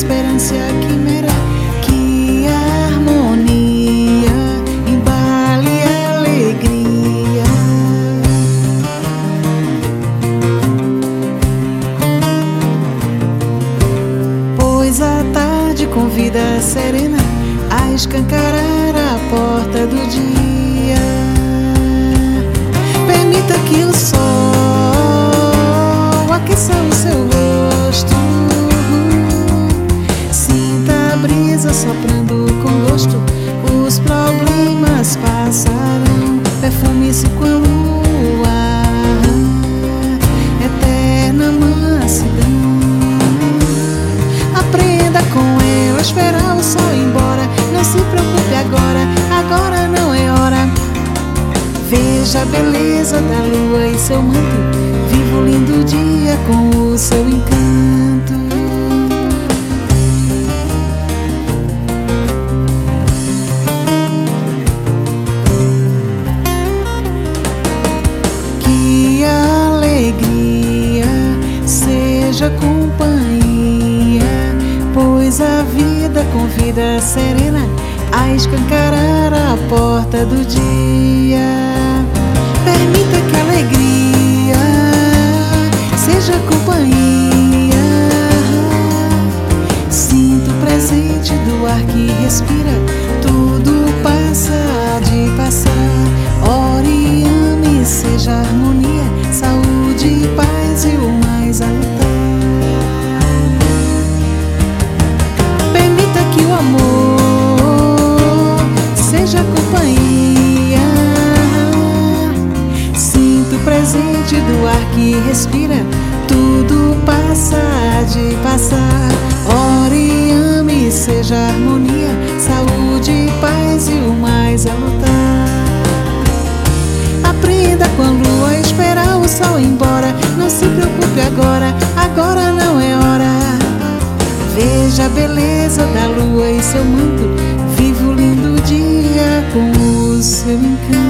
esperança e a quimera. Que a harmonia embale a alegria. Pois a tarde convida a serena a escancarar a porta do dia. Permita que o sol aqueça o seu rosto. Sinta a brisa soprando com gosto. Os problemas passarão. Perfume-se com a lua, eterna mansidão. Aprenda com ela a esperar o sol ir embora. Não se preocupe agora, agora não é hora. Veja a beleza da lua e seu manto. Viva o lindo dia com o seu encanto. Que a alegria seja companhia, pois a vida convida a serena a escancarar a porta do dia. Permita que a alegria seja companhia. Sinta o presente do ar que respira. Tudo passa de passar. Ore e ame, seja harmonia, saúde e paz e o mais a lutar. Permita que o amor seja companhia. Sinta o presente do ar que respira. Tudo passa de passar. Ore e ame, seja harmonia, saúde e paz e o mais a lutar. Aprenda com a lua a esperar o sol ir embora. Não se preocupe agora, agora não é hora. Veja a beleza da lua e seu manto. Viva o lindo dia com o seu encanto.